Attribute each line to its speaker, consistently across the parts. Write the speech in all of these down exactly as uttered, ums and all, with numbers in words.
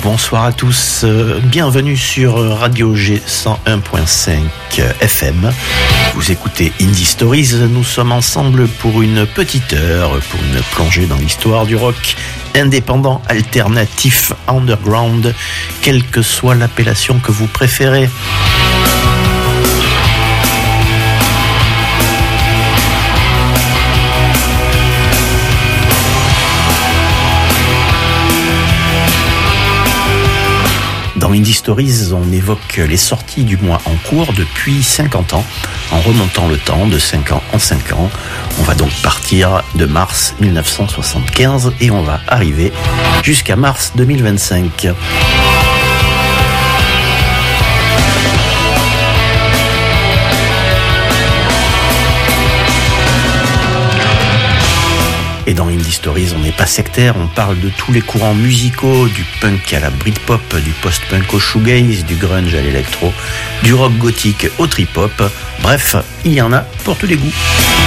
Speaker 1: Bonsoir à tous, euh, bienvenue sur Radio G cent un point cinq F M. Vous écoutez Indie Stories, nous sommes ensemble pour une petite heure, pour une plongée dans l'histoire du rock indépendant, alternatif, underground, quelle que soit l'appellation que vous préférez. Dans Indie Stories, on évoque les sorties du mois en cours depuis cinquante ans, en remontant le temps de cinq ans en cinq ans. On va donc partir de mars mille neuf cent soixante-quinze et on va arriver jusqu'à mars deux mille vingt-cinq. Et dans Indie Stories, on n'est pas sectaire, on parle de tous les courants musicaux, du punk à la Britpop, du post-punk au shoegaze, du grunge à l'électro, du rock gothique au trip-hop. Bref, il y en a pour tous les goûts.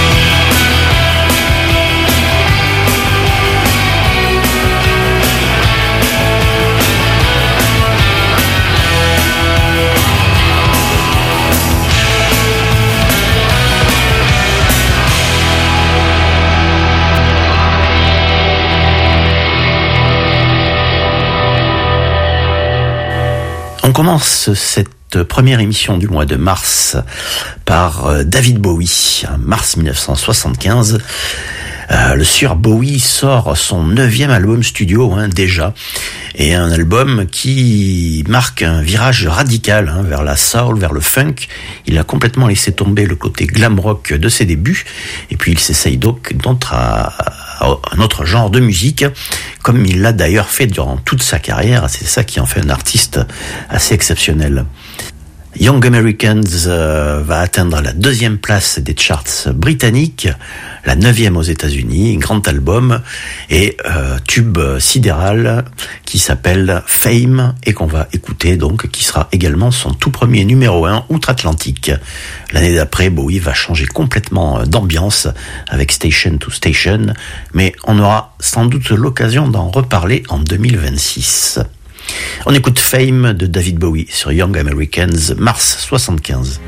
Speaker 1: On commence cette première émission du mois de mars par David Bowie, mars mille neuf cent soixante-quinze. Euh, le Sir Bowie sort son neuvième album studio, hein, déjà, et un album qui marque un virage radical, hein, vers la soul, vers le funk. Il a complètement laissé tomber le côté glam rock de ses débuts, et puis il s'essaye donc d'autres à, à un autre genre de musique, comme il l'a d'ailleurs fait durant toute sa carrière. C'est ça qui en fait un artiste assez exceptionnel. Young Americans euh, va atteindre la deuxième place des charts britanniques, la neuvième aux États-Unis, grand album et euh, tube sidéral qui s'appelle Fame et qu'on va écouter donc, qui sera également son tout premier numéro un outre-Atlantique. L'année d'après, Bowie va changer complètement d'ambiance avec Station to Station, mais on aura sans doute l'occasion d'en reparler en deux mille vingt-six. On écoute Fame de David Bowie sur Young Americans, mars soixante-quinze.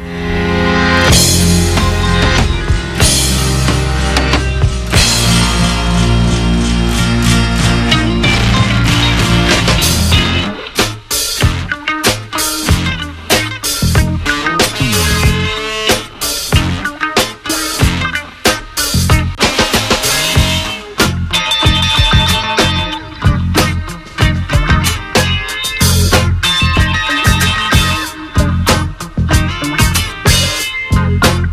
Speaker 2: Thank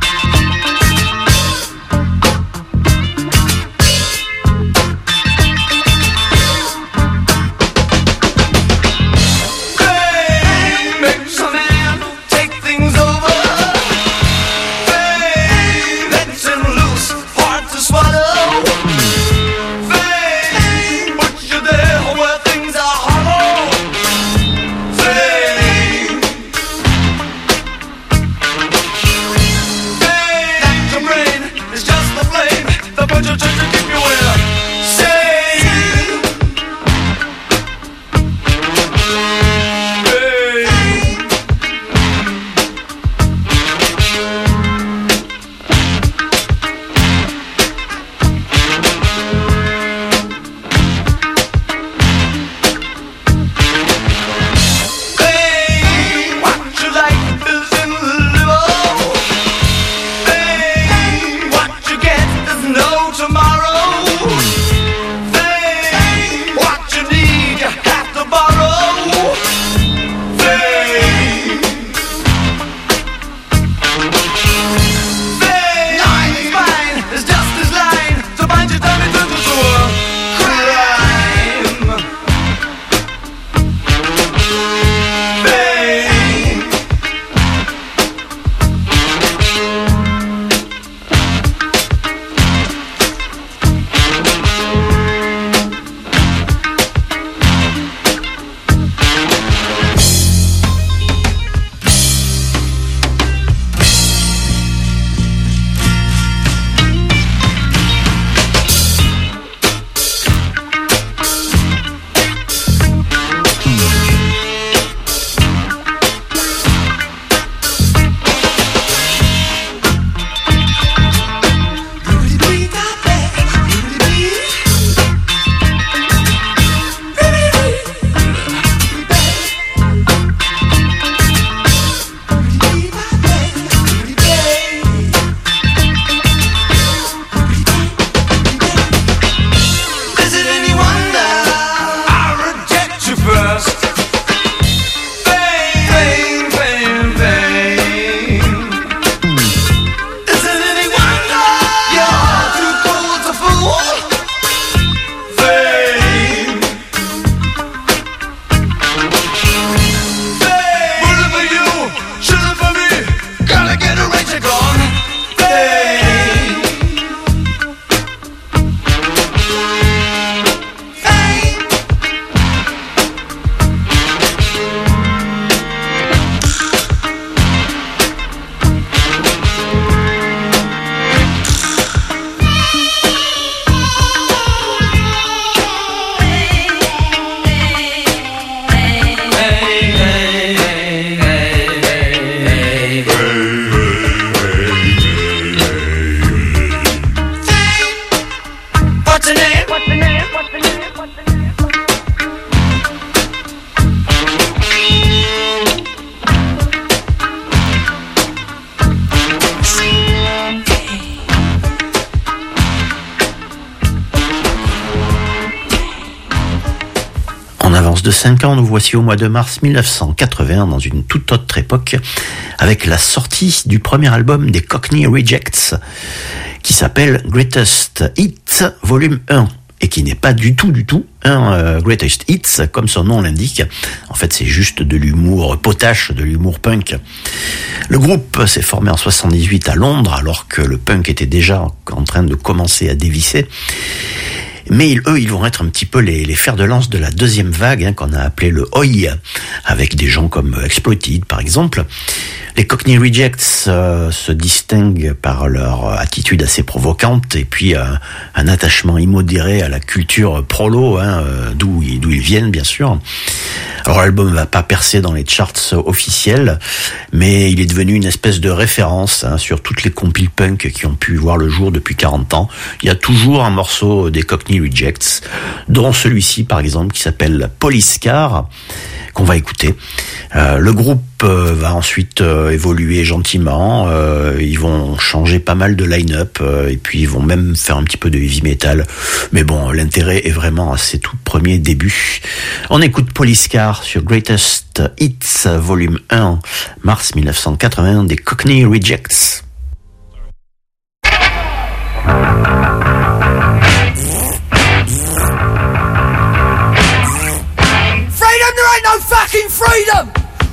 Speaker 1: avance de cinq ans, nous voici au mois de mars mille neuf cent quatre-vingt dans une toute autre époque avec la sortie du premier album des Cockney Rejects qui s'appelle Greatest Hits Volume un et qui n'est pas du tout du tout un euh, Greatest Hits comme son nom l'indique. En fait, c'est juste de l'humour potache, de l'humour punk. Le groupe s'est formé en soixante-dix-huit à Londres alors que le punk était déjà en train de commencer à dévisser. Mais ils, eux, ils vont être un petit peu les, les fers de lance de la deuxième vague, hein, qu'on a appelé le Oi, avec des gens comme Exploited, par exemple. Les Cockney Rejects euh, se distinguent par leur attitude assez provocante et puis euh, un attachement immodéré à la culture prolo, hein, euh, d'où, d'où ils viennent, bien sûr. Alors l'album ne va pas percer dans les charts officiels, mais il est devenu une espèce de référence, hein, sur toutes les compiles punk qui ont pu voir le jour depuis quarante ans. Il y a toujours un morceau des Cockney Rejects, dont celui-ci par exemple qui s'appelle Police Car, qu'on va écouter. Euh, le groupe euh, va ensuite euh, évoluer gentiment, euh, ils vont changer pas mal de line-up, euh, et puis ils vont même faire un petit peu de heavy metal, mais bon, l'intérêt est vraiment à ses tout premiers débuts. On écoute Police Car sur Greatest Hits Volume un, mars mille neuf cent quatre-vingt des Cockney Rejects.
Speaker 2: Freedom, there ain't no fucking freedom!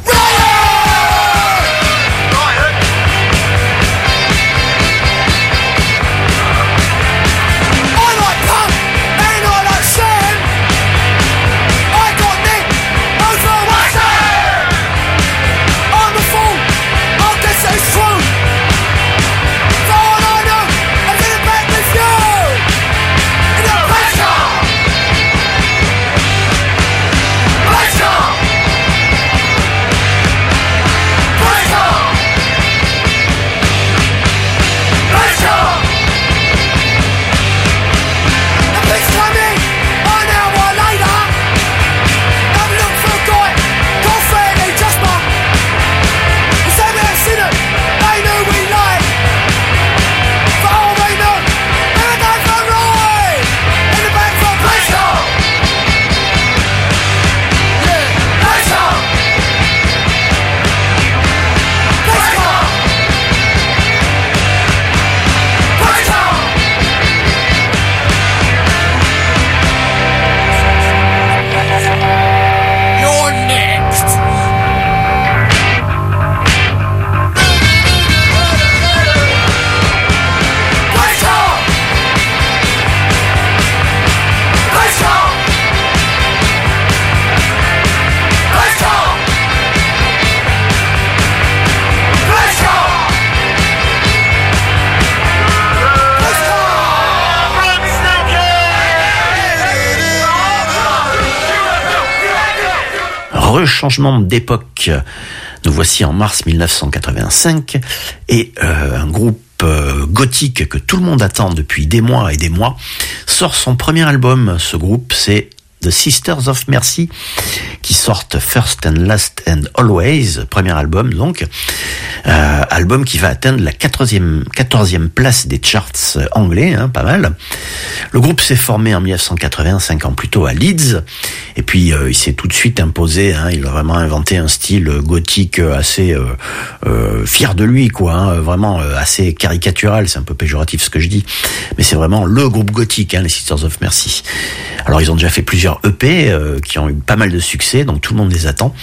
Speaker 1: Changement d'époque. Nous voici en mars mille neuf cent quatre-vingt-cinq et euh, un groupe euh, gothique que tout le monde attend depuis des mois et des mois sort son premier album. Ce groupe, c'est The Sisters of Mercy, qui sortent First and Last and Always, premier album donc, euh, album qui va atteindre la quatorzième, quatorzième place des charts anglais, hein, pas mal. Le groupe s'est formé en mille neuf cent quatre-vingts, cinq ans plus tôt à Leeds, et puis euh, il s'est tout de suite imposé, hein, il a vraiment inventé un style gothique assez euh, euh, fier de lui, quoi, hein, vraiment euh, assez caricatural, c'est un peu péjoratif ce que je dis, mais c'est vraiment le groupe gothique, hein, les Sisters of Mercy. Alors ils ont déjà fait plusieurs E P euh, qui ont eu pas mal de succès, donc tout le monde les attend.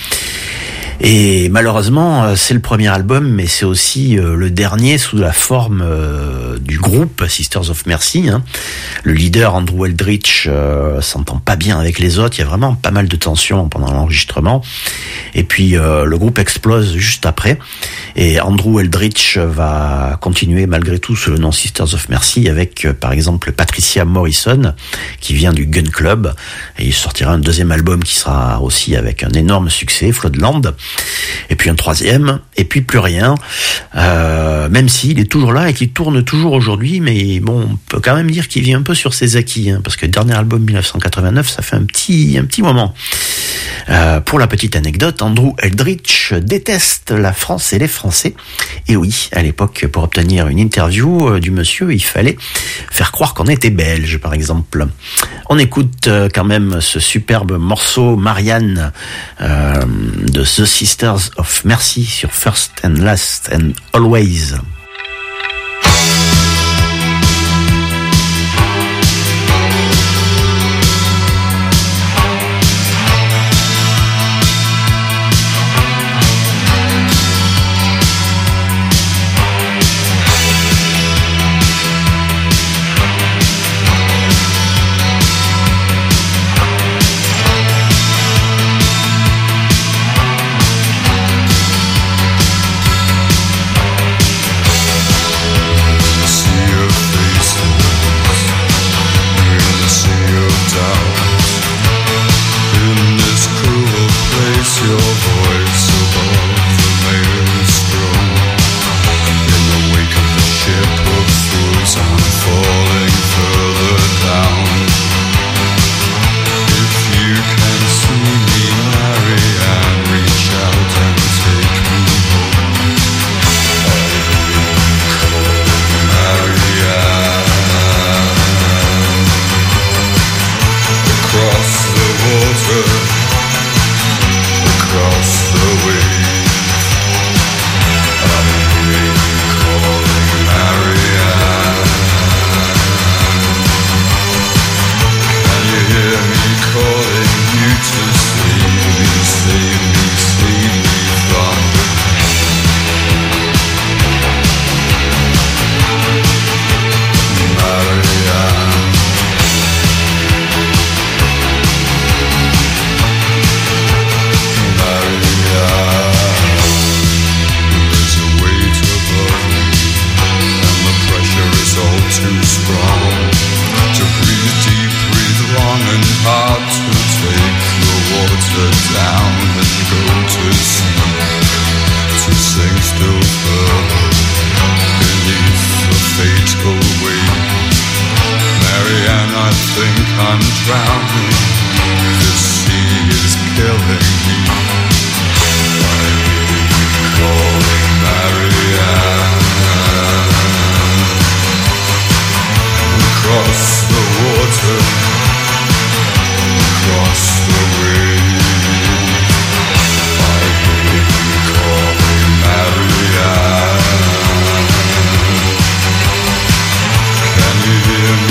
Speaker 1: Et malheureusement, c'est le premier album, mais c'est aussi euh, le dernier sous la forme euh, du groupe Sisters of Mercy, hein. Le leader Andrew Eldritch euh, s'entend pas bien avec les autres, il y a vraiment pas mal de tensions pendant l'enregistrement. Et puis euh, le groupe explose juste après. Et Andrew Eldritch va continuer malgré tout sous le nom Sisters of Mercy avec euh, par exemple Patricia Morrison qui vient du Gun Club. Et il sortira un deuxième album qui sera aussi avec un énorme succès, Floodland. Et puis un troisième, et puis plus rien, euh, même s'il est toujours là et qu'il tourne toujours aujourd'hui, mais bon, on peut quand même dire qu'il vit un peu sur ses acquis, hein, parce que le dernier album mille neuf cent quatre-vingt-neuf, ça fait un petit, un petit moment. Euh, pour la petite anecdote, Andrew Eldritch déteste la France et les Français. Et oui, à l'époque, pour obtenir une interview euh, du monsieur, il fallait faire croire qu'on était belge, par exemple. On écoute euh, quand même ce superbe morceau Marianne euh, de The Sisters of Mercy sur First and Last and Always.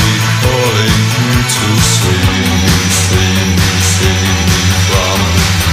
Speaker 3: Calling you to save me, save me, save me from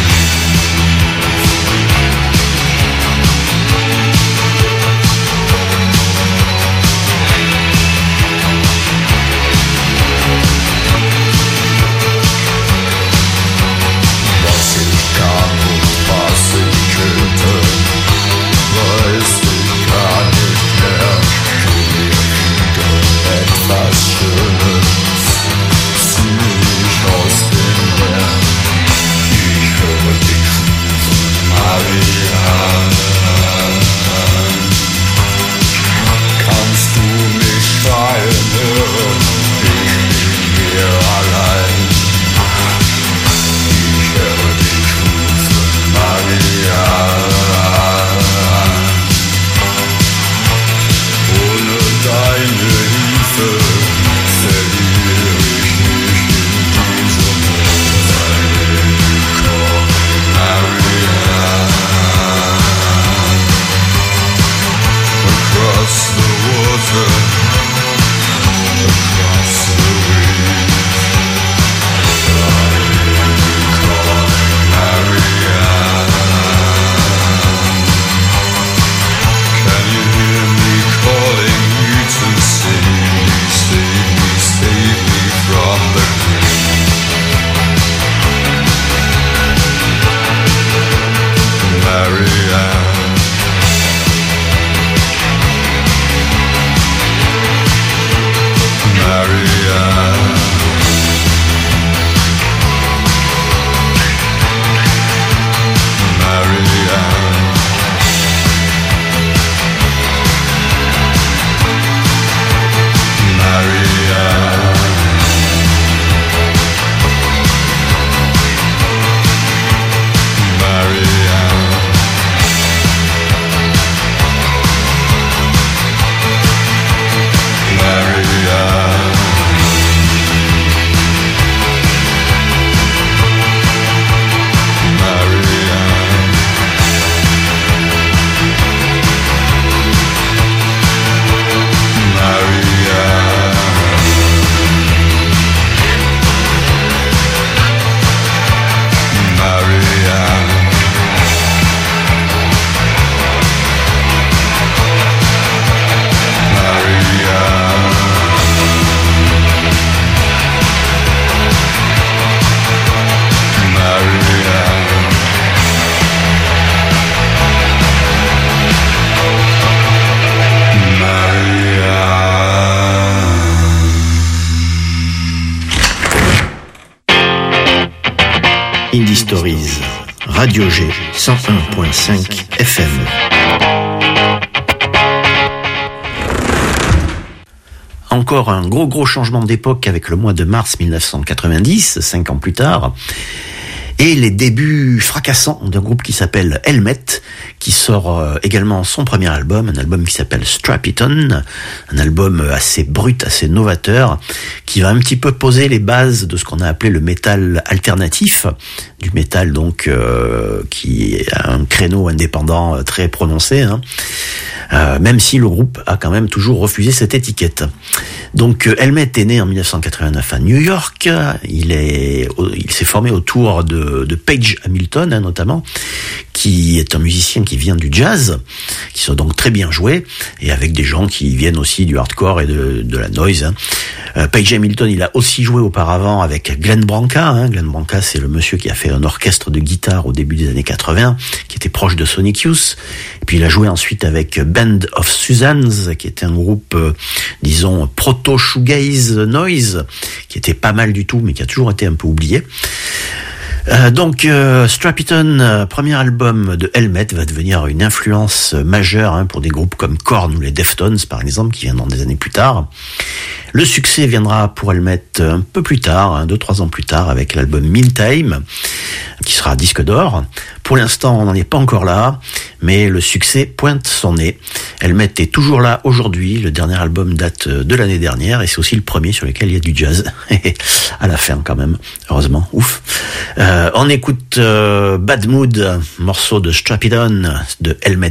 Speaker 1: Radio G cent un point cinq F M. Encore un gros gros changement d'époque avec le mois de mars mille neuf cent quatre-vingt-dix, cinq ans plus tard, et les débuts fracassants d'un groupe qui s'appelle Helmet, qui sort euh, également son premier album, un album qui s'appelle Strap It On, un album assez brut, assez novateur, qui va un petit peu poser les bases de ce qu'on a appelé le métal alternatif, du métal donc euh, qui a un créneau indépendant très prononcé, hein. Euh, même si le groupe a quand même toujours refusé cette étiquette. Donc Helmet est né en mille neuf cent quatre-vingt-neuf à New York. Il est, il s'est formé autour de, de Page Hamilton, hein, notamment, qui est un musicien qui vient du jazz, qui sont donc très bien joués, et avec des gens qui viennent aussi du hardcore et de, de la noise. Hein. Euh, Page Hamilton, il a aussi joué auparavant avec Glenn Branca. Hein. Glenn Branca, c'est le monsieur qui a fait un orchestre de guitare au début des années quatre-vingts, qui était proche de Sonic Youth. Et puis il a joué ensuite avec Band of Susans, qui était un groupe, euh, disons, proto-shoegaze noise, qui était pas mal du tout, mais qui a toujours été un peu oublié. Euh, donc euh, Strap It On, euh, premier album de Helmet, va devenir une influence majeure, hein, pour des groupes comme Korn ou les Deftones par exemple, qui viendront des années plus tard. Le succès viendra pour Helmet un peu plus tard, hein, deux trois ans plus tard, avec l'album Meantime, qui sera disque d'or. Pour l'instant, on n'en est pas encore là, mais le succès pointe son nez. Helmet est toujours là aujourd'hui. Le dernier album date de l'année dernière, et c'est aussi le premier sur lequel il y a du jazz. À la fin, quand même. Heureusement. Ouf. Euh, on écoute euh, Bad Mood, morceau de Strap It On de Helmet.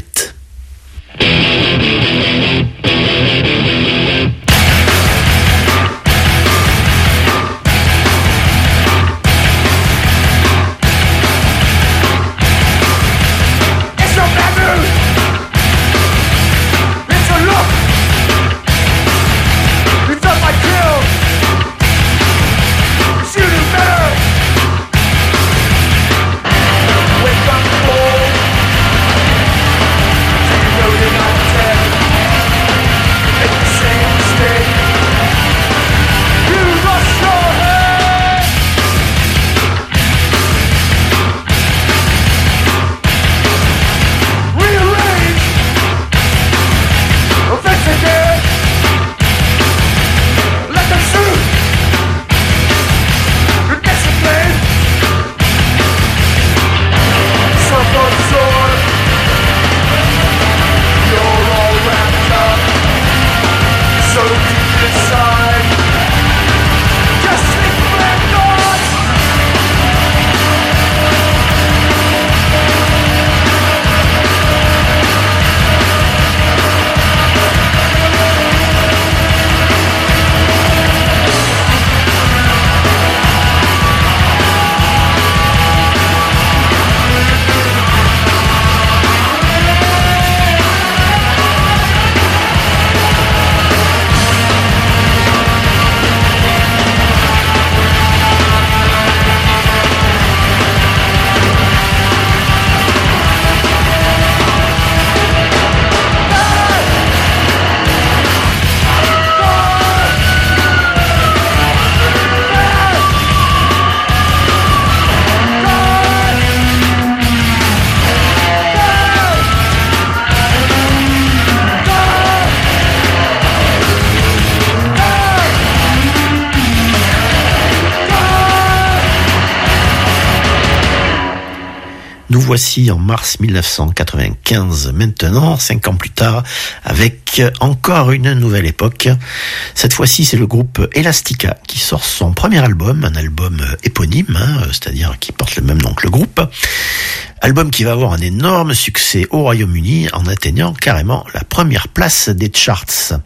Speaker 1: Nous voici en mars mille neuf cent quatre-vingt-quinze maintenant, cinq ans plus tard, avec encore une nouvelle époque. Cette fois-ci, c'est le groupe Elastica qui sort son premier album, un album éponyme, hein, c'est-à-dire qui porte le même nom que le groupe. Album qui va avoir un énorme succès au Royaume-Uni en atteignant carrément la première place des charts.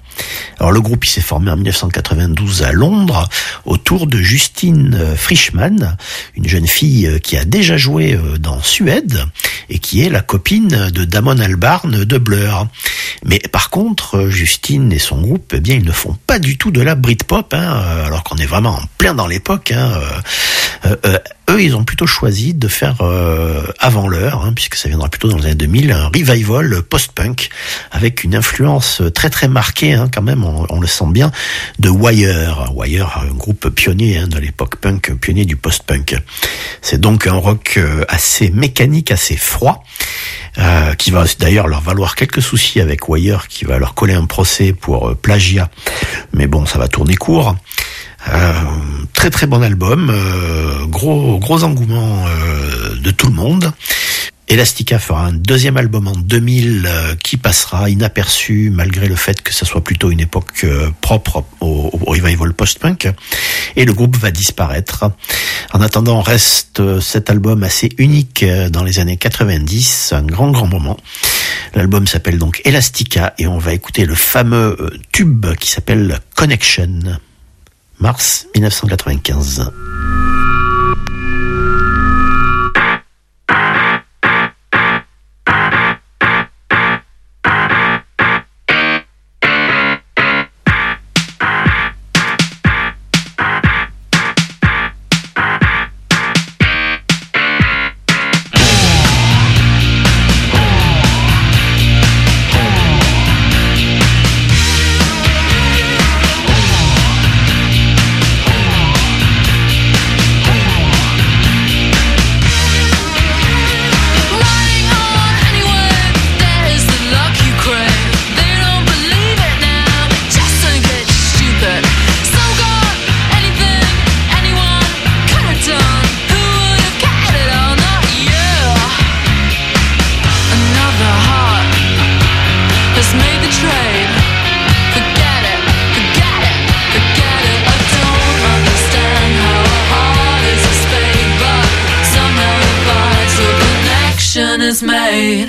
Speaker 1: Alors le groupe il s'est formé en mille neuf cent quatre-vingt-douze à Londres autour de Justine Frischmann, une jeune fille qui a déjà joué dans Suède et qui est la copine de Damon Albarn de Blur. Mais par contre, Justine et son groupe, eh bien, ils ne font pas du tout de la Britpop, hein, alors qu'on est vraiment en plein dans l'époque. Hein. Euh, euh, eux, ils ont plutôt choisi de faire euh, avant l'heure, hein, puisque ça viendra plutôt dans les années deux mille, un revival post-punk avec une influence très très marquée, hein, quand même, on, on le sent bien, de Wire. Wire, un groupe pionnier hein, de l'époque punk, pionnier du post-punk. C'est donc un rock assez mécanique, assez froid, euh, qui va d'ailleurs leur valoir quelques soucis avec Wire, qui va leur coller un procès pour euh, plagiat. Mais bon, ça va tourner court. Euh, très très bon album, euh, gros gros engouement euh, de tout le monde. Elastica fera un deuxième album en deux mille euh, qui passera inaperçu malgré le fait que ça soit plutôt une époque euh, propre au, au revival post-punk, et le groupe va disparaître. En attendant, reste euh, cet album assez unique euh, dans les années quatre-vingt-dix, un grand grand moment. L'album s'appelle donc Elastica et on va écouter le fameux euh, tube qui s'appelle Connection. Mars dix-neuf cent quatre-vingt-quinze.
Speaker 3: Is made.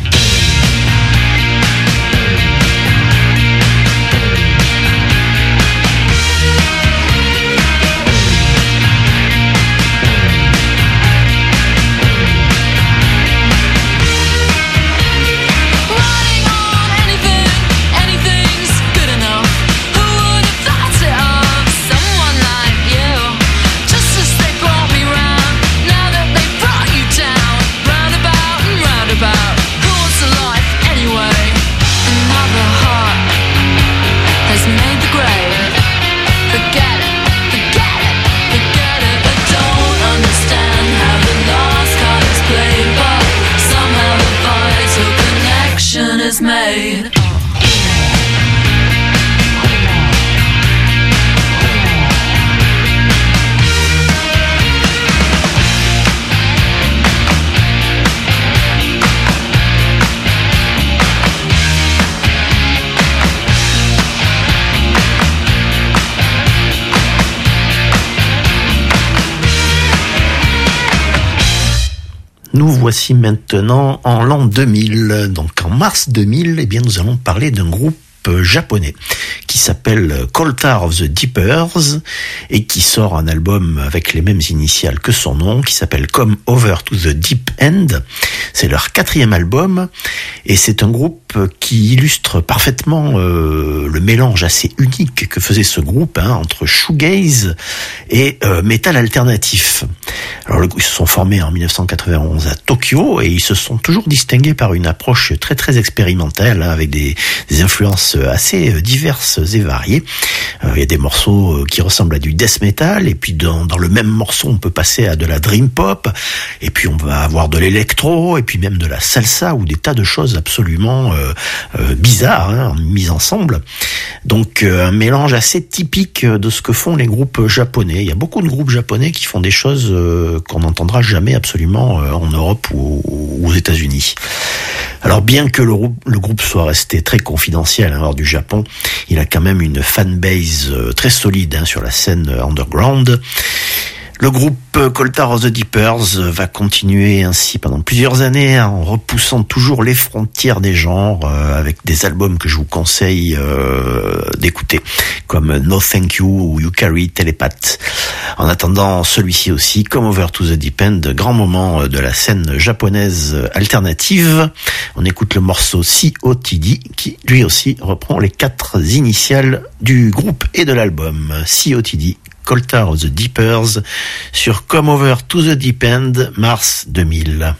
Speaker 3: Is made.
Speaker 1: Nous voici maintenant en l'an deux mille. Donc en mars deux mille, eh bien nous allons parler d'un groupe japonais qui s'appelle Coltar of the Deepers et qui sort un album avec les mêmes initiales que son nom, qui s'appelle Come Over to the Deep End. C'est leur quatrième album et c'est un groupe qui illustre parfaitement euh, le mélange assez unique que faisait ce groupe hein, entre shoegaze et euh, métal alternatif. Alors ils se sont formés en dix-neuf cent quatre-vingt-onze à Tokyo et ils se sont toujours distingués par une approche très très expérimentale hein, avec des, des influences assez diverses et variées. Euh, il y a des morceaux qui ressemblent à du death metal et puis dans, dans le même morceau on peut passer à de la dream pop et puis on va avoir de l'électro et puis même de la salsa ou des tas de choses absolument euh, euh, bizarres hein, mises ensemble. Donc euh, un mélange assez typique de ce que font les groupes japonais. Il y a beaucoup de groupes japonais qui font des choses euh, qu'on n'entendra jamais absolument euh, en Europe ou, ou aux États-Unis. Alors bien que le, le groupe soit resté très confidentiel hein, hors du Japon, il a quand même une fanbase euh, très solide hein, sur la scène underground. Le groupe Coltar of the Deepers va continuer ainsi pendant plusieurs années en repoussant toujours les frontières des genres euh, avec des albums que je vous conseille euh, d'écouter comme No Thank You ou You Carry Telepath. En attendant celui-ci aussi, Come Over to the Deep End, grand moment de la scène japonaise alternative. On écoute le morceau C O T D qui lui aussi reprend les quatre initiales du groupe et de l'album. C O T D, Coltar of the Deepers sur Come Over to the Deep End, mars deux mille.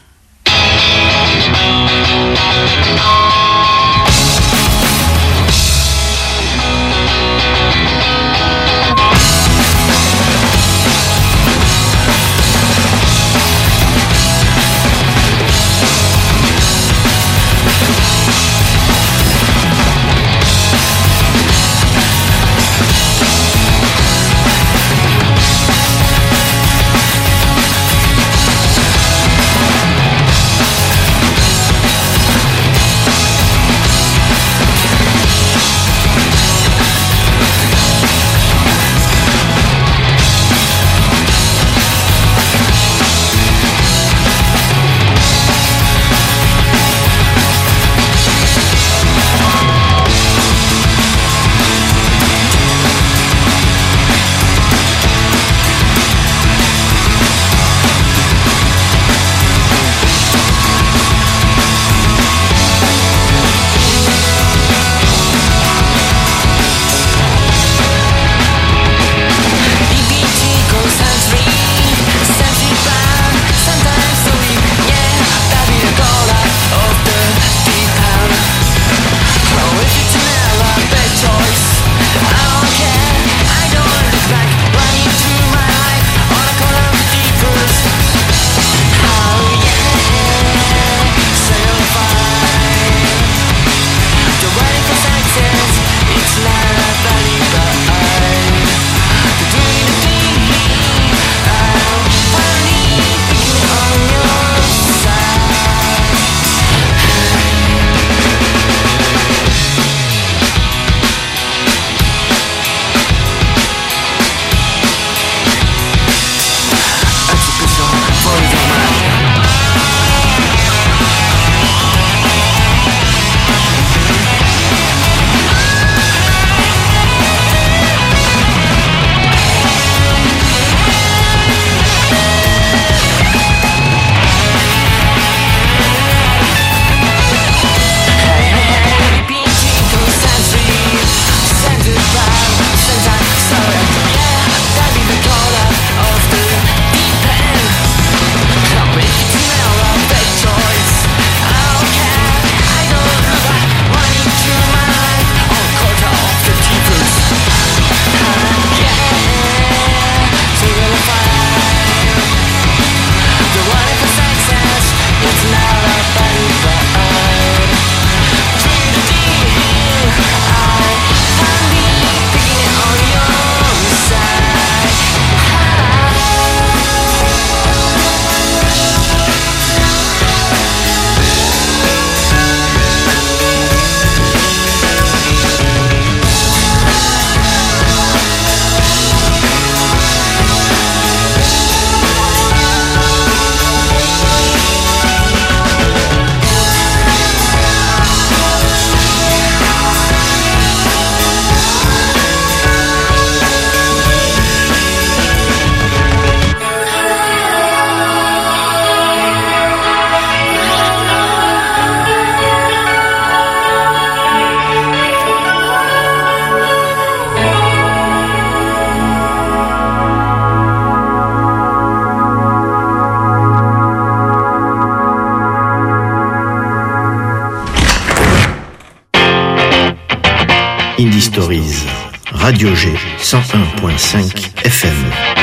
Speaker 1: Indie Stories, Radio G, cent un point cinq F M.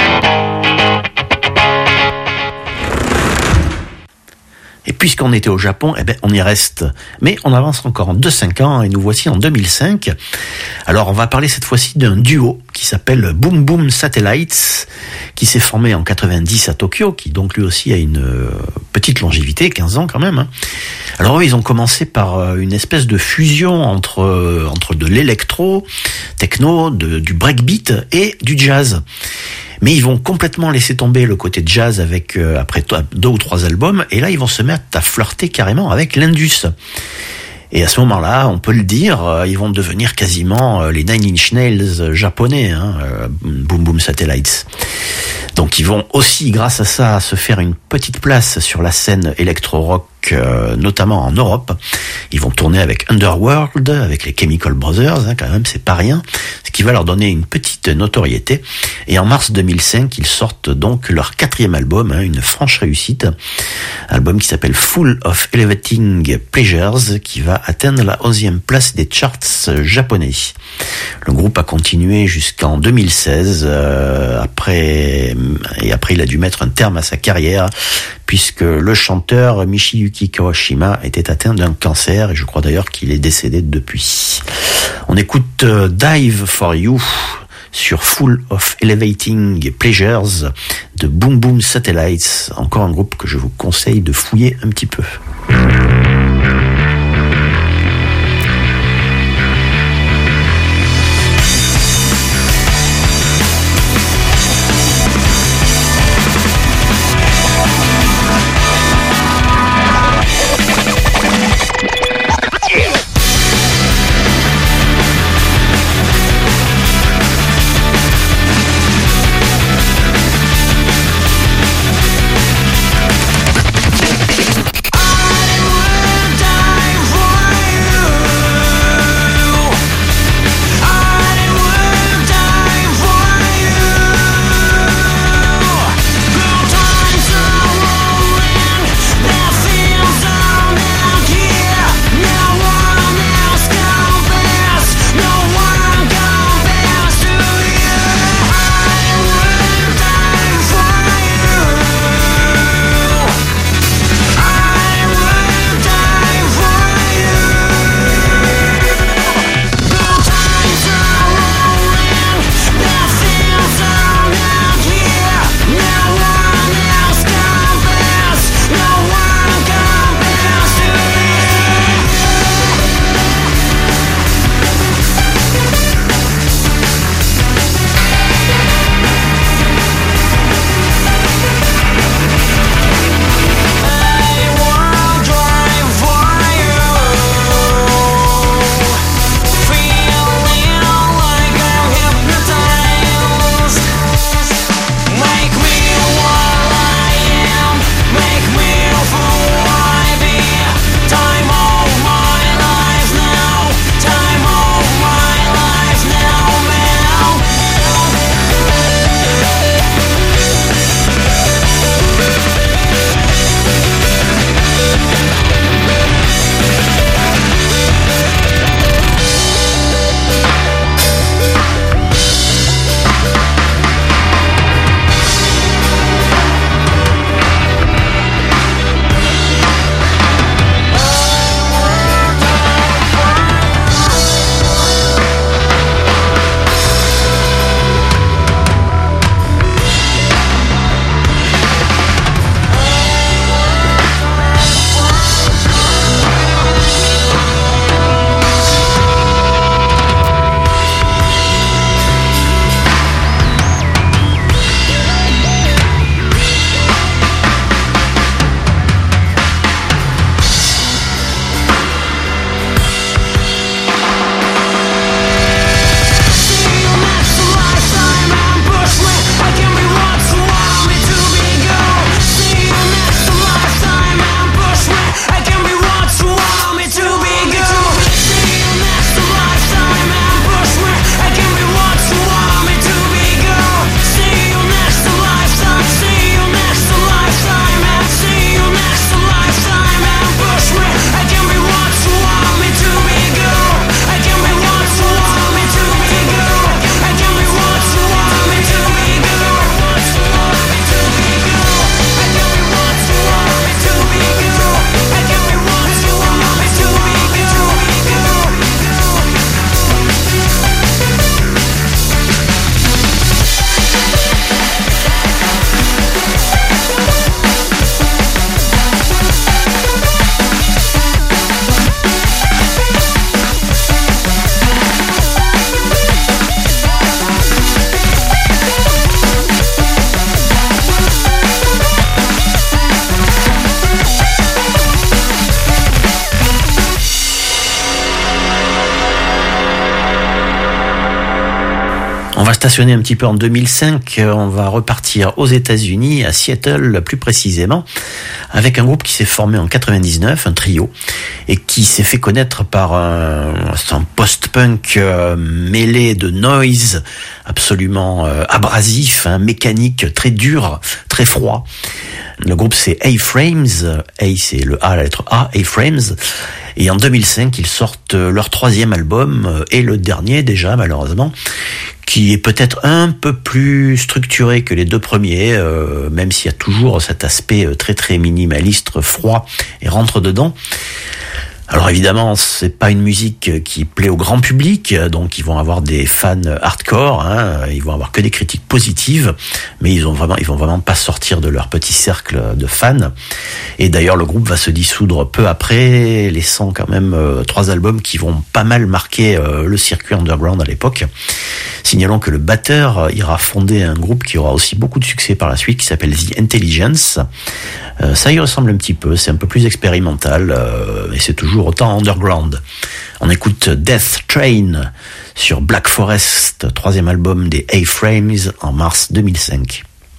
Speaker 1: Et puisqu'on était au Japon, eh ben, on y reste. Mais on avance encore de cinq ans et nous voici en deux mille cinq. Alors, on va parler cette fois-ci d'un duo qui s'appelle Boom Boom Satellites, qui s'est formé en quatre-vingt-dix à Tokyo, qui donc lui aussi a une euh, petite longévité, quinze ans quand même. Hein. Alors eux, ils ont commencé par euh, une espèce de fusion entre, euh, entre de l'électro, techno, de, du breakbeat et du jazz. Mais ils vont complètement laisser tomber le côté jazz avec euh, après t- deux ou trois albums, et là ils vont se mettre à flirter carrément avec l'indus. Et à ce moment-là, on peut le dire, euh, ils vont devenir quasiment euh, les Nine Inch Nails japonais, hein, euh, Boom Boom Satellites. Donc ils vont aussi, grâce à ça, se faire une petite place sur la scène électro-rock, euh, notamment en Europe. Ils vont tourner avec Underworld, avec les Chemical Brothers, hein, quand même, c'est pas rien, ce qui va leur donner une petite notoriété. Et en mars deux mille cinq, ils sortent donc leur quatrième album, hein, une franche réussite, album qui s'appelle Full of Elevating Pleasures, qui va atteindre la onzième place des charts japonais. Le groupe a continué jusqu'en deux mille seize, euh, après, et après il a dû mettre un terme à sa carrière, puisque le chanteur Michiyuki Kawashima était atteint d'un cancer, et je crois d'ailleurs qu'il est décédé depuis. On écoute euh, Dive for You sur Full of Elevating Pleasures de Boom Boom Satellites, encore un groupe que je vous conseille de fouiller un petit peu.
Speaker 4: I
Speaker 1: va stationner un petit peu en deux mille cinq, on va repartir aux États-Unis, à Seattle plus précisément, avec un groupe qui s'est formé en quatre-vingt-dix-neuf, un trio, et qui s'est fait connaître par un, un post-punk euh, mêlé de noise absolument euh, abrasif, hein, mécanique, très dur, très froid. Le groupe c'est A-Frames, A c'est le A, la lettre A, A-Frames, et en deux mille cinq ils sortent leur troisième album, et le dernier déjà malheureusement, qui est peut-être un peu plus structuré que les deux premiers, euh, même s'il y a toujours cet aspect très très minimaliste, froid, et rentre dedans. Alors évidemment, c'est pas une musique qui plaît au grand public, donc ils vont avoir des fans hardcore, hein, ils vont avoir que des critiques positives, mais ils ont vraiment, ils vont vraiment pas sortir de leur petit cercle de fans. Et d'ailleurs, le groupe va se dissoudre peu après, laissant quand même euh, trois albums qui vont pas mal marquer euh, le circuit underground à l'époque. Signalons que le batteur ira fonder un groupe qui aura aussi beaucoup de succès par la suite, qui s'appelle The Intelligence. Euh, ça y ressemble un petit peu, c'est un peu plus expérimental, euh, et c'est toujours autant underground. On écoute Death Train sur Black Forest, troisième album des A-Frames en mars deux mille cinq.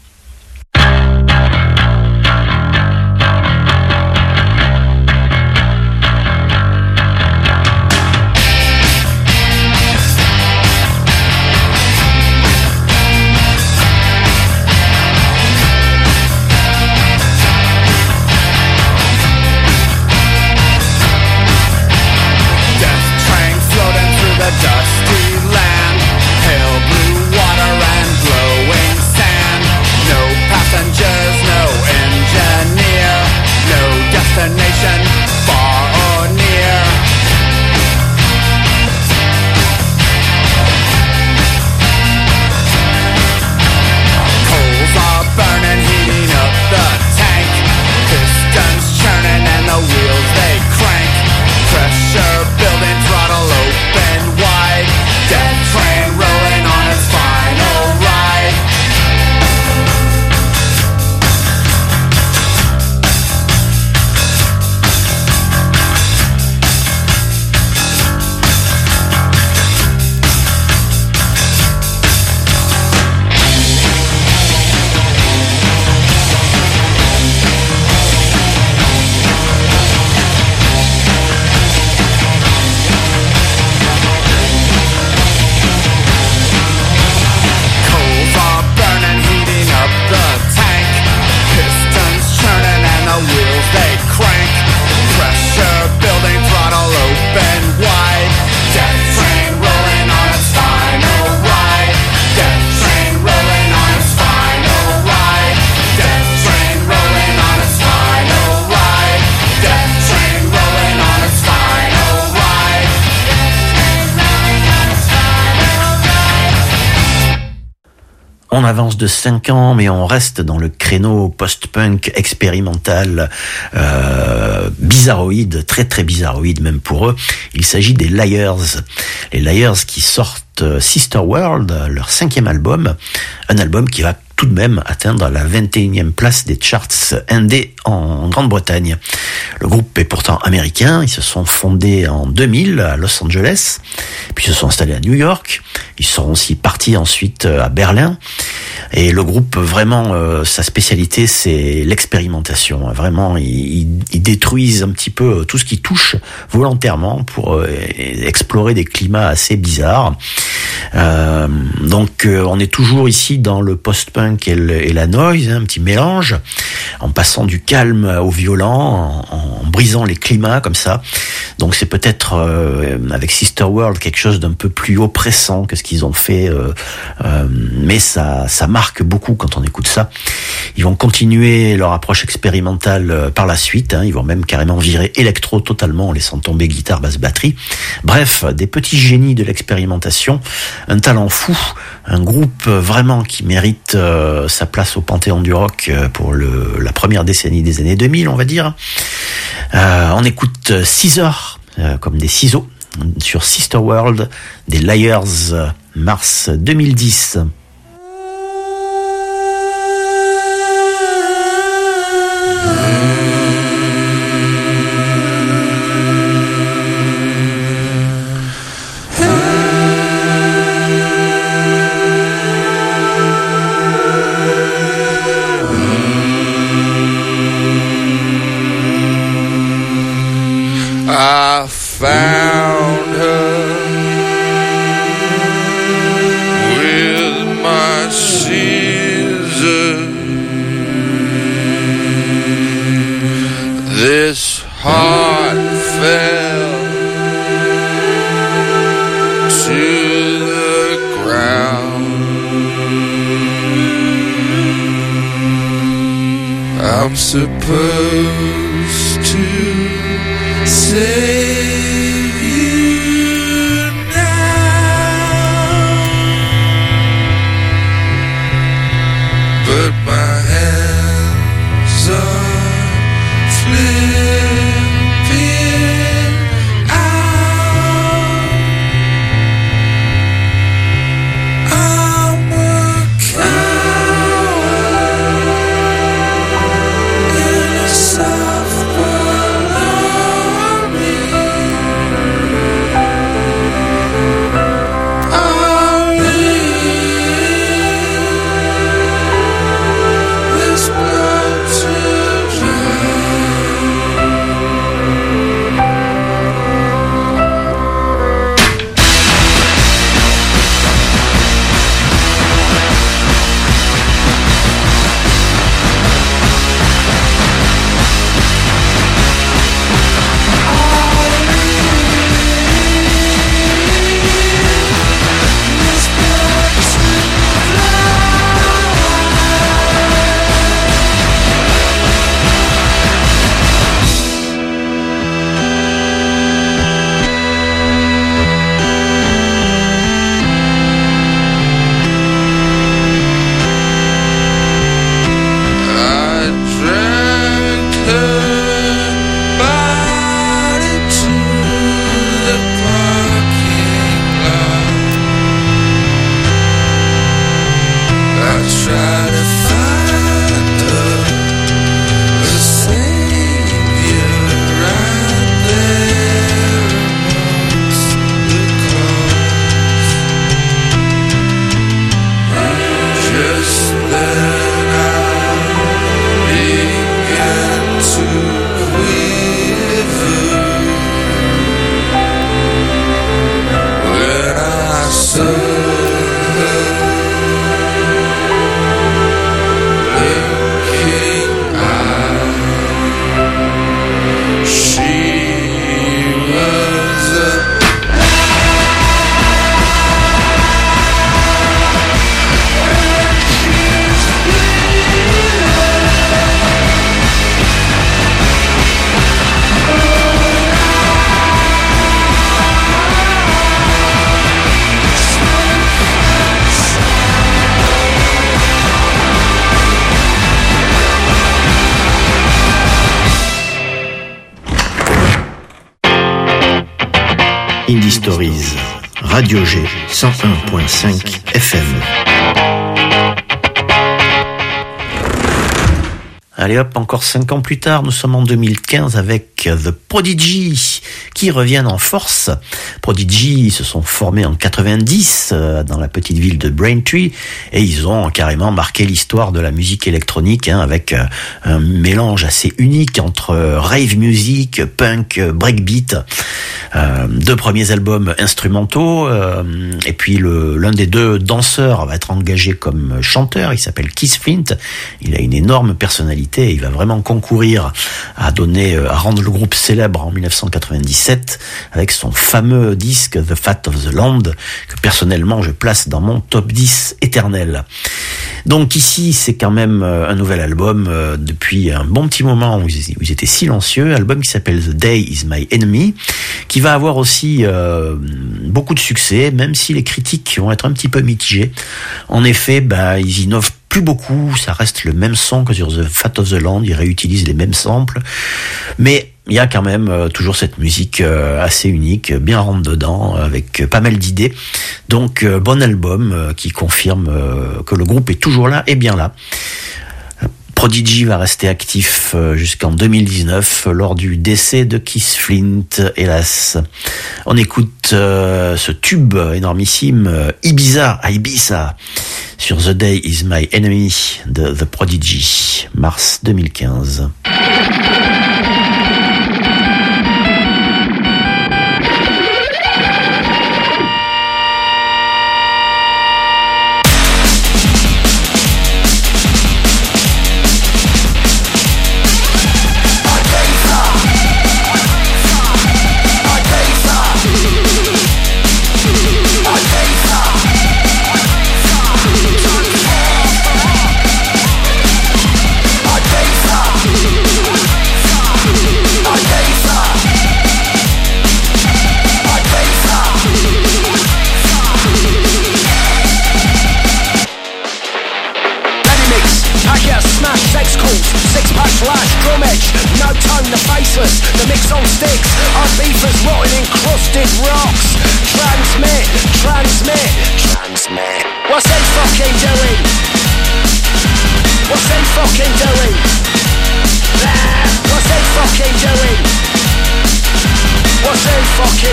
Speaker 1: On avance de cinq ans, mais on reste dans le créneau post-punk expérimental, euh, bizarroïde, très très bizarroïde même pour eux. Il s'agit des Liars. Les Liars qui sortent Sister World, leur cinquième album, un album qui va tout de même atteindre la vingt et unième place des charts indés en Grande-Bretagne. Le groupe est pourtant américain, ils se sont fondés en deux mille à Los Angeles, puis se sont installés à New York, ils sont aussi partis ensuite à Berlin, et le groupe, vraiment, euh, sa spécialité, c'est l'expérimentation. Vraiment, ils, ils détruisent un petit peu tout ce qui touche volontairement pour euh, explorer des climats assez bizarres. Euh, donc, euh, on est toujours ici dans le post-punk et, le, et la noise, hein, un petit mélange, en passant du calme au violent, en, en brisant les climats comme ça. Donc, c'est peut-être euh, avec Sister World quelque chose d'un peu plus oppressant que ce qu'ils ont fait, euh, euh, mais ça, ça marque beaucoup quand on écoute ça. Ils vont continuer leur approche expérimentale par la suite, hein, ils vont même carrément virer électro totalement en laissant tomber guitare, basse, batterie. Bref, des petits génies de l'expérimentation, un talent fou, un groupe vraiment qui mérite euh, sa place au panthéon du rock pour le, la première décennie des années deux mille, on va dire. Euh, on écoute Scissor, euh, comme des ciseaux, sur Sister World, des Liars, mars deux mille dix.
Speaker 4: I found her with my scissors. This heart fell to the ground. I'm supposed to save you now, but my hands are flipping out. I'm a coward in a soft world army. I'll leave this blood to dry. I dragged her body to the parking lot. I tried to find her, a savior right there amongst the cars. Just then I began to quiver when I saw her blinking eye. She was a
Speaker 1: Indie Stories, Radio G, cent un point cinq F M. Allez hop, encore cinq ans plus tard, nous sommes en deux mille quinze avec The Prodigy qui reviennent en force. Prodigy se sont formés en quatre-vingt-dix euh, dans la petite ville de Braintree et ils ont carrément marqué l'histoire de la musique électronique hein, avec euh, un mélange assez unique entre euh, rave music, punk, euh, breakbeat. Euh, deux premiers albums instrumentaux euh, et puis le, l'un des deux danseurs va être engagé comme chanteur, il s'appelle Keith Flint, il a une énorme personnalité, il va vraiment concourir à donner, à rendre le groupe célèbre en dix-neuf cent quatre-vingt-dix-sept avec son fameux disque The Fat of the Land que personnellement je place dans mon top dix éternel. Donc ici c'est quand même un nouvel album euh, depuis un bon petit moment où ils, où ils étaient silencieux, album qui s'appelle The Day Is My Enemy, qui va avoir aussi euh, beaucoup de succès, même si les critiques vont être un petit peu mitigées. En effet, bah, ils innovent plus beaucoup, ça reste le même son que sur The Fat of the Land, ils réutilisent les mêmes samples, mais il y a quand même euh, toujours cette musique euh, assez unique, bien rentre dedans, avec euh, pas mal d'idées. Donc euh, bon album euh, qui confirme euh, que le groupe est toujours là et bien là. Prodigy va rester actif jusqu'en deux mille dix-neuf lors du décès de Keith Flint, hélas. On écoute euh, ce tube énormissime euh, Ibiza, Ibiza sur The Day Is My Enemy de The Prodigy, mars deux mille quinze.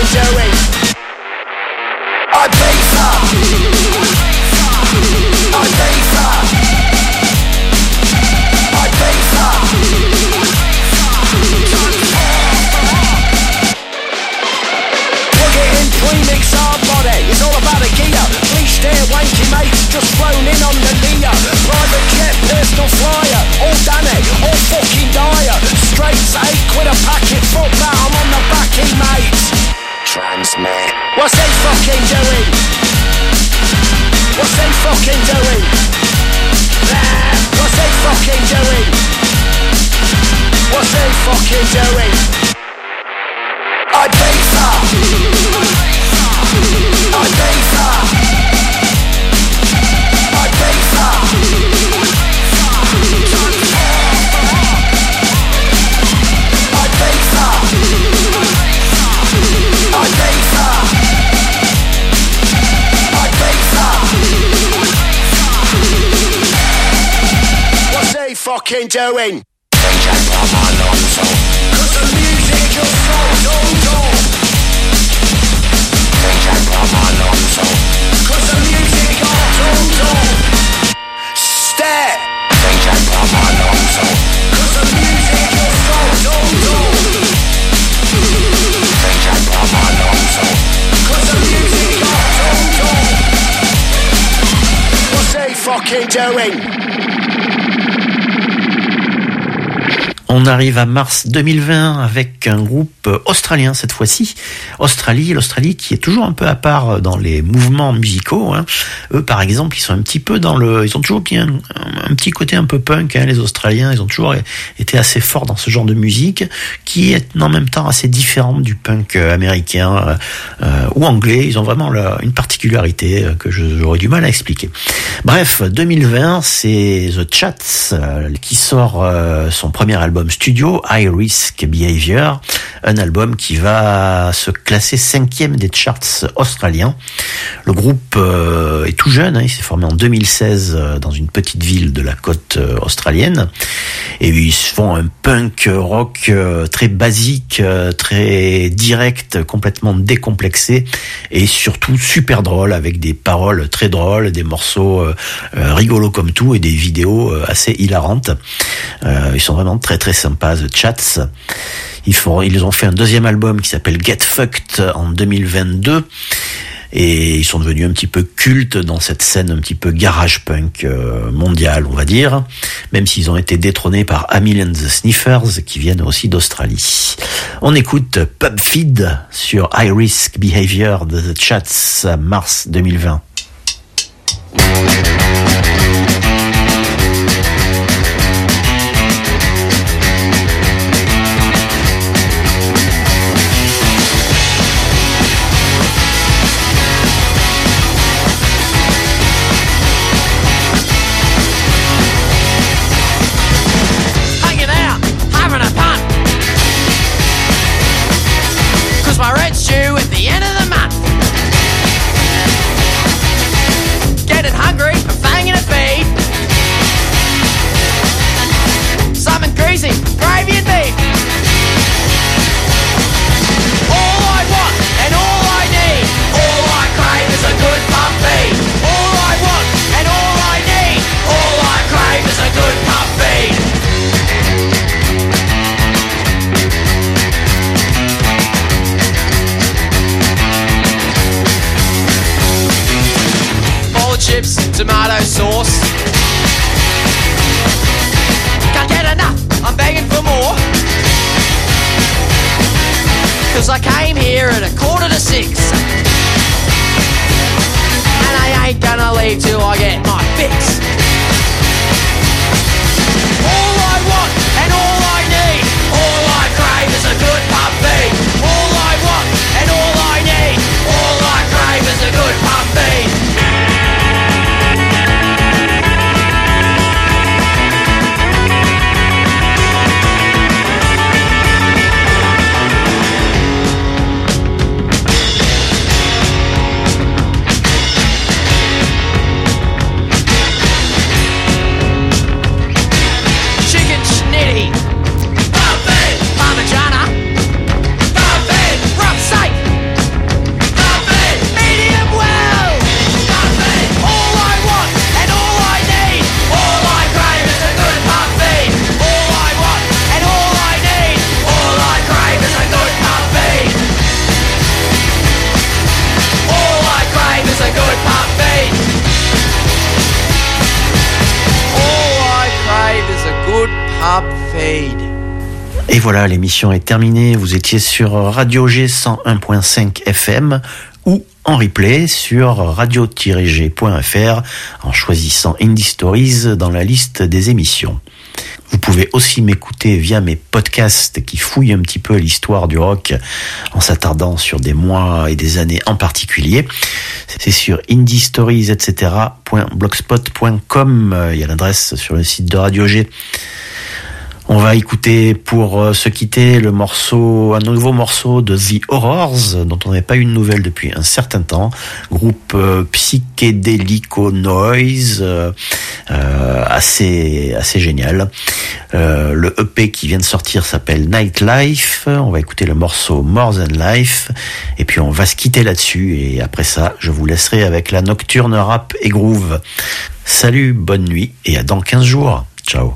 Speaker 5: fucking doing? Ibiza, Ibiza, Ibiza. Plug it in, premix hard body. It's all about the gear. Please stay wanky mates, just flown in on the Nia. Private jet, personal flyer. All Danny, all fucking dire. Straights, eight quid a packet. Fuck that, I'm on the backy, mate. Transmit. What's they fucking doing? What's they fucking doing? What's they fucking doing? What's they fucking doing? Ibiza, Ibiza, Ibiza, Ibiza, What's they fucking doing? Cause the music you're so don't go. Cause the music you're don't go. Step. Cause the music you're so don't go. Cause the music you're don't go. What's they fucking doing?
Speaker 1: On arrive à mars deux mille vingt avec un groupe australien cette fois-ci. Australie, l'Australie qui est toujours un peu à part dans les mouvements musicaux. Hein. Eux, par exemple, ils sont un petit peu dans le, ils ont toujours bien un, un petit côté un peu punk. Hein, les Australiens, ils ont toujours été assez forts dans ce genre de musique qui est en même temps assez différente du punk américain euh, ou anglais. Ils ont vraiment la, une particularité que je, j'aurais du mal à expliquer. Bref, deux mille vingt, c'est The Chats euh, qui sort euh, son premier album studio, High Risk Behavior, un album qui va se classer cinquième des charts australiens. Le groupe euh, est tout jeune, hein, il s'est formé en deux mille seize euh, dans une petite ville de la côte euh, australienne, et ils font un punk rock euh, très basique, euh, très direct, complètement décomplexé, et surtout super drôle, avec des paroles très drôles, des morceaux euh, euh, rigolos comme tout, et des vidéos euh, assez hilarantes. Euh, ils sont vraiment très très sympas, The Chats. Ils font, ils ont fait un deuxième album qui s'appelle Get Fucked en deux mille vingt-deux. Et ils sont devenus un petit peu cultes dans cette scène un petit peu garage punk euh, mondiale, on va dire, même s'ils ont été détrônés par Amyl and the Sniffers, qui viennent aussi d'Australie. On écoute Pub Feed sur High Risk Behavior de The Chats, mars deux mille vingt.
Speaker 6: Tomato sauce. Can't get enough, I'm begging for more. Cause I came here at a quarter to six, and I ain't gonna leave till I get my fix. All I want and all I need, all I crave is a good puppy. All I want and all I need, all I crave is a good puppy.
Speaker 1: voilà, l'émission est terminée. Vous étiez sur Radio G cent un point cinq F M ou en replay sur radio tiret g point f r en choisissant Indie Stories dans la liste des émissions. Vous pouvez aussi m'écouter via mes podcasts qui fouillent un petit peu l'histoire du rock en s'attardant sur des mois et des années en particulier. C'est sur indie stories et cetera point blogspot point com. Il y a l'adresse sur le site de Radio G. On va écouter pour se quitter le morceau, un nouveau morceau de The Horrors, dont on n'avait pas eu de nouvelles depuis un certain temps. Groupe euh, psychédélico noise, euh, euh, assez assez génial. Euh, le E P qui vient de sortir s'appelle Nightlife. On va écouter le morceau More Than Life, et puis on va se quitter là-dessus. Et après ça, je vous laisserai avec la nocturne rap et groove. Salut, bonne nuit et à dans quinze jours. Ciao.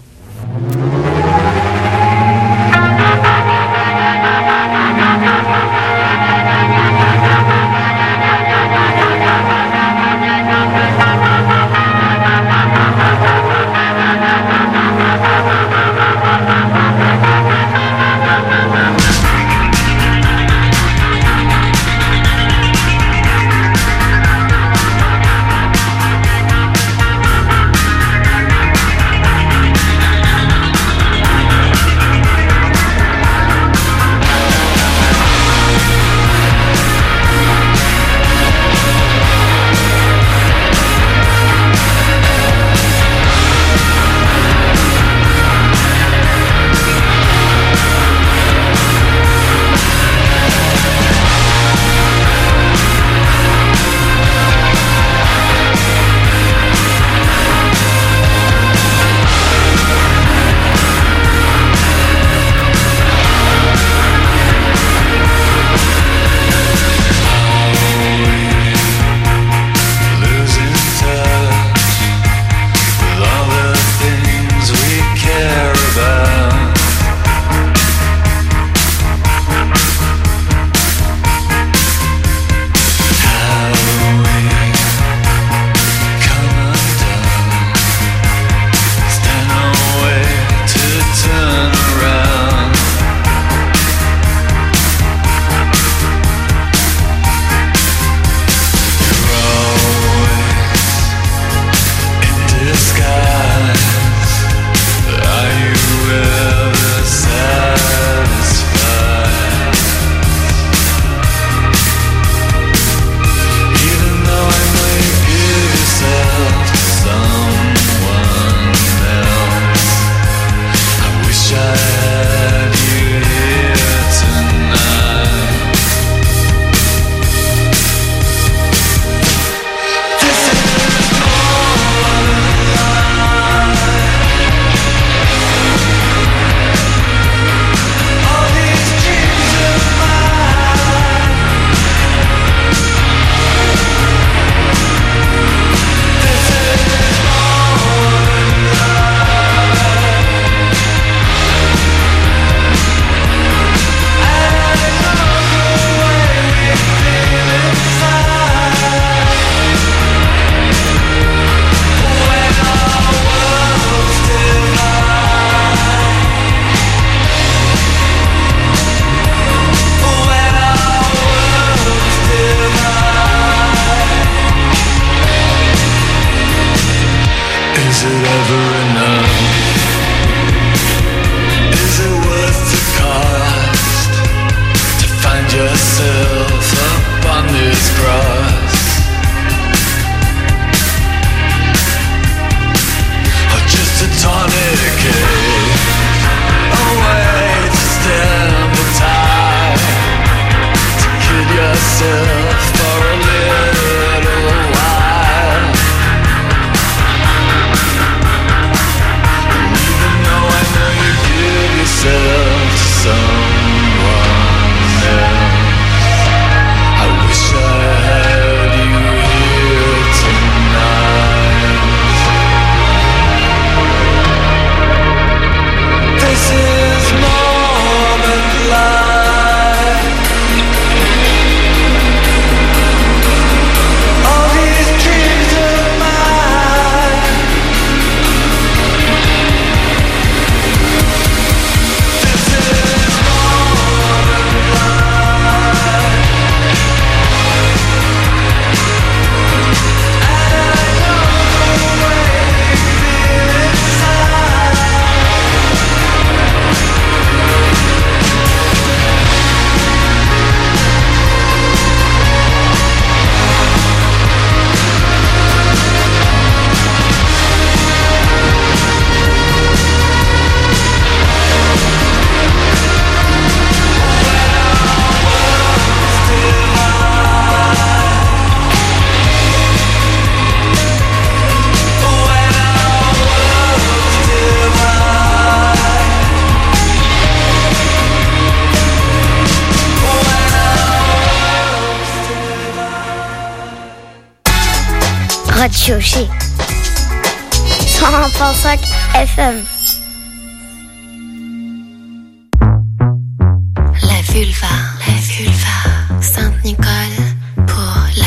Speaker 7: aussi. cent un virgule cinq F M.
Speaker 8: La vulva, la vulva.